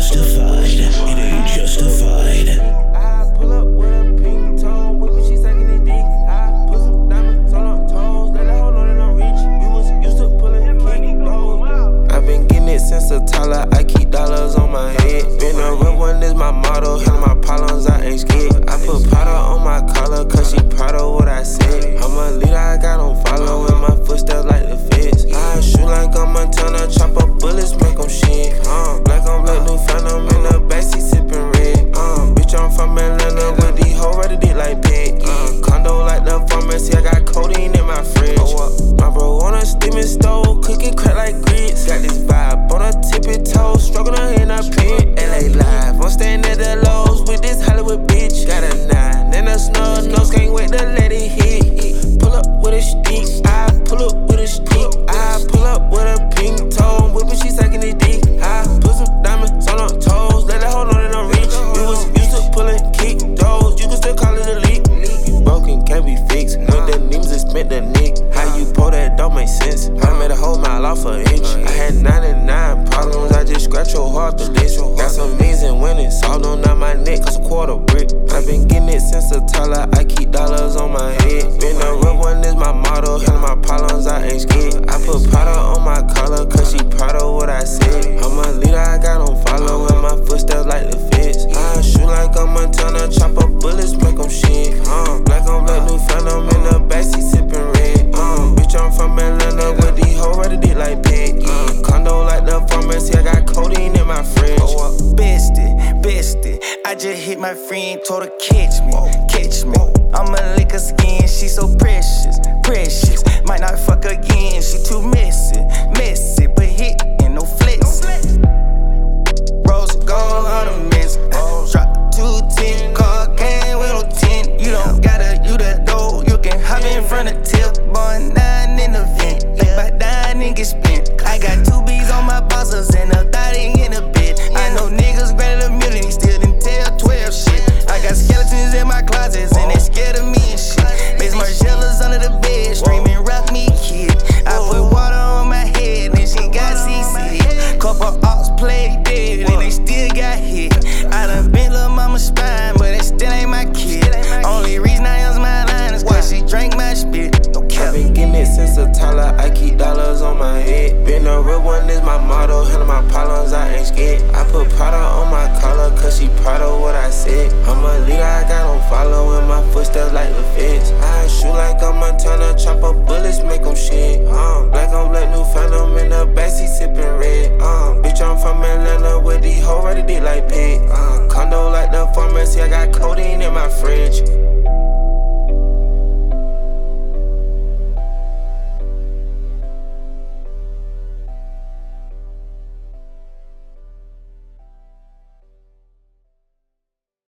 justified. It ain't justified. I pull up with a pink toe, whipping, she sucking it dick. I put some diamonds on her toes, let her hold on and I'm rich. You was used to pulling kick those. I've been getting it since a toddler, I keep dollars on my head. Been a real one is my motto, handle my problems, I ain't scared. I put powder on my collar, cause she proud of what I said. I'm a leader, I got on follow, in my footsteps like the feds. I shoot like I'm Montana, chop up bullets, make them shit. Black on black, new phantom in the backseat sipping red. Bitch, I'm from Atlanta with these hoes ready dick like pet. Condo like the pharmacy, I got codeine in my fridge. My bro on a steaming stove, cooking crack like grits. Got this vibe on a tippy toe, struggling in a pit. LA live, I'm staying at the lows with this Hollywood bitch. Got a 9 and a snub nose, can't wait to let it hit. Pull up with a stick, I pull up with a stick. I pull up with a pink toe, whipping, she sucking it dick. I put some diamonds on her toes, let her hold on and I'm rich. We was used to pulling kick those, you can still call it a leak. You broken, can't be fixed. With the names and spent the nick. How you pull that don't make sense. I made a whole mile off an inch. I had 99 problems, I just scratch your heart the list. Got some means and winnings, all on my neck, cause a quarter brick. I've been getting it since a toddler, I keep dollars on my head. Been a real one is my motto, handle my problems, I ain't scared. I put powder on my collar, cause she proud of what I said. I'm a leader, I got on follow, in my footsteps like the feds. I shoot like I'm Montana, chop up bullets, make them shit. Black on black, new phantom in the backseat sipping red. Bitch, I'm from Atlanta with these hoes ready dick like pet. Condo like the pharmacy, I got codeine in my fridge. Bestie, I just hit my friend, told her catch me. I'ma lick her skin, she so precious. Might not fuck again, she too messy, but hit and no flexing. Rose gold ornaments, drop 210, car came with no 10. You don't gotta, you the dough, you can hop in front of tip, boy 9 in the vent. Think by dying and get spent. I got 2 B's on my bosses and a 30 in the bed. I know niggas granted a million, he still didn't tell 12 shit. I got skeletons in my closets and they scared of me and shit. Miss Margiela's under the bed, streaming rock me kid. I put water on my head and she got CC. Couple ops played dead and they still got hit. I done bent lil' mama's spine, but it still ain't my kid. Only reason I use my line is cause she drank my spit. No cap. I've been getting it since a toddler, I keep dollars on my head. Been a real one is my motto, handle my problems, I ain't scared. I put powder on my collar, cause she proud of what I said. I'm a leader, I got on follow, in my footsteps like the feds. I shoot like I'm Montana, chop up bullets, make them shit. Black on black, new phantom in the backseat sipping red. Bitch, I'm from Atlanta with these hoes ready dick like pet. Condo like the pharmacy, I got codeine in my fridge.